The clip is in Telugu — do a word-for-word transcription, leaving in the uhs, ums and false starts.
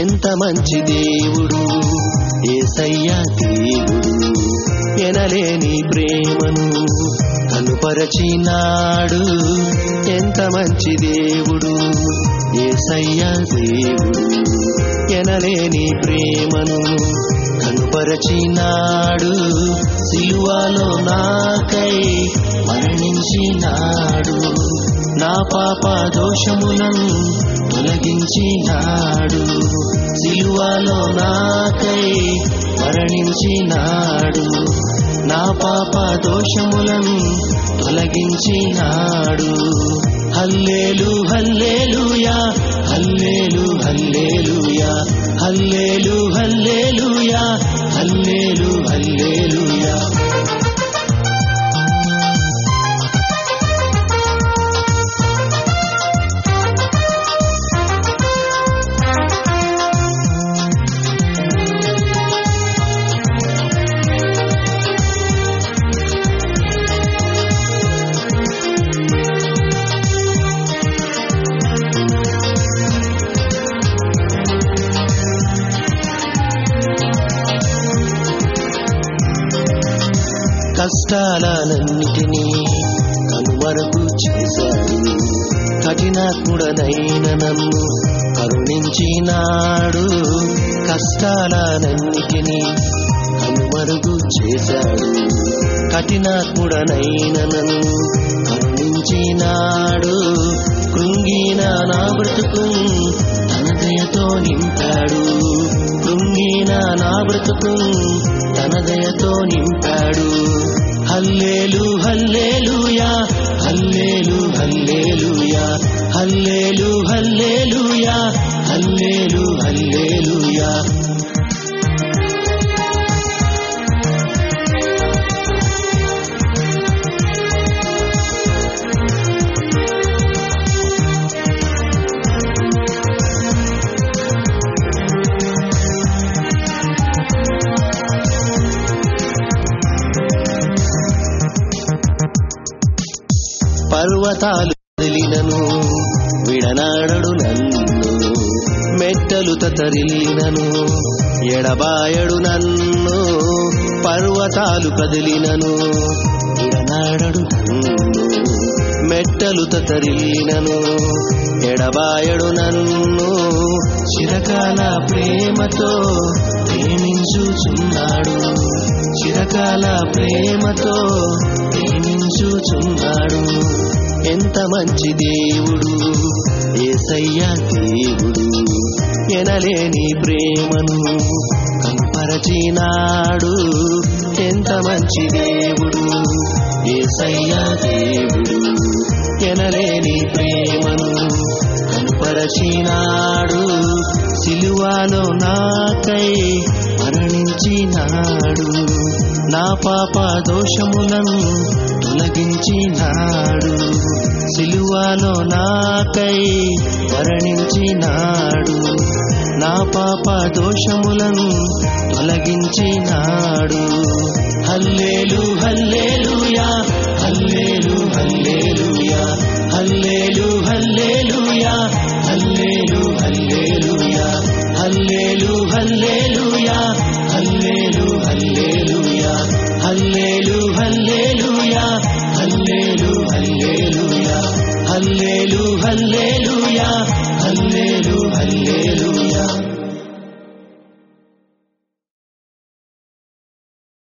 ఎంత మంచి దేవుడు యేసయ్యా దేవుడు, ఎనలేని ప్రేమను కనుపరచినాడు. ఎంత మంచి దేవుడు యేసయ్యా దేవుడు, ఎనలేని ప్రేమను కనుపరచినాడు. సిలువలో నాకై మరణించినాడు, నా పాప దోషములను తొలగించినాడు. సిలువలో నాకై మరణించినాడు, నా పాప దోషములను తొలగించినాడు. హల్లెలూ హల్లెలూయా, హల్లెలూ హల్లెలూయా, హల్లెలూ హల్లెలూయా, హల్లెలూ హల్లెలూయా. కష్టాలన్నిటినీ కనుమరుగు చేశాడు, కఠినాత్ముడనైన నన్ను కరుణించినాడు. కష్టాలన్నిటినీ కనుమరుగు చేశాడు, కఠినాత్ముడనైన నన్ను కరుణించినాడు. కృంగిన నా బ్రతుకు తన దయతో నింపాడు, కృంగిన నా బ్రతుకు తన దయతో నింపాడు. హల్లెలూ హల్లెలూయా, హల్లెలూ హల్లెలూయా, హల్లెలూ హల్లెలూయా, హల్లెలూ హల్లెలూయా. పర్వతాలు కదిలినను విడనాడడు నన్ను, మెట్టలు తతరిల్లినను ఎడబాయడు నన్ను. పర్వతాలు కదిలినను విడనాడడు నన్ను, మెట్టలు తతరిల్లినను ఎడబాయడు నన్ను. చిరకాల ప్రేమతో ప్రేమించుచున్నాడు, చిరకాల ప్రేమతో ప్రేమించుచున్నాడు. ఎంత మంచి దేవుడు యేసయ్యా దేవుడు, ఎనలేని ప్రేమను కనుపరచినాడు. ఎంత మంచి దేవుడు యేసయ్యా దేవుడు, ఎనలేని ప్రేమను కనుపరచినాడు. సిలువలో నాకై మరణించినాడు, నా పాప దోషములను తొలగించినాడు. సిలువలో నాకై మరణించినాడు, నా పాప దోషములను తొలగించినాడు. హల్లెలూ హల్లెలూయా.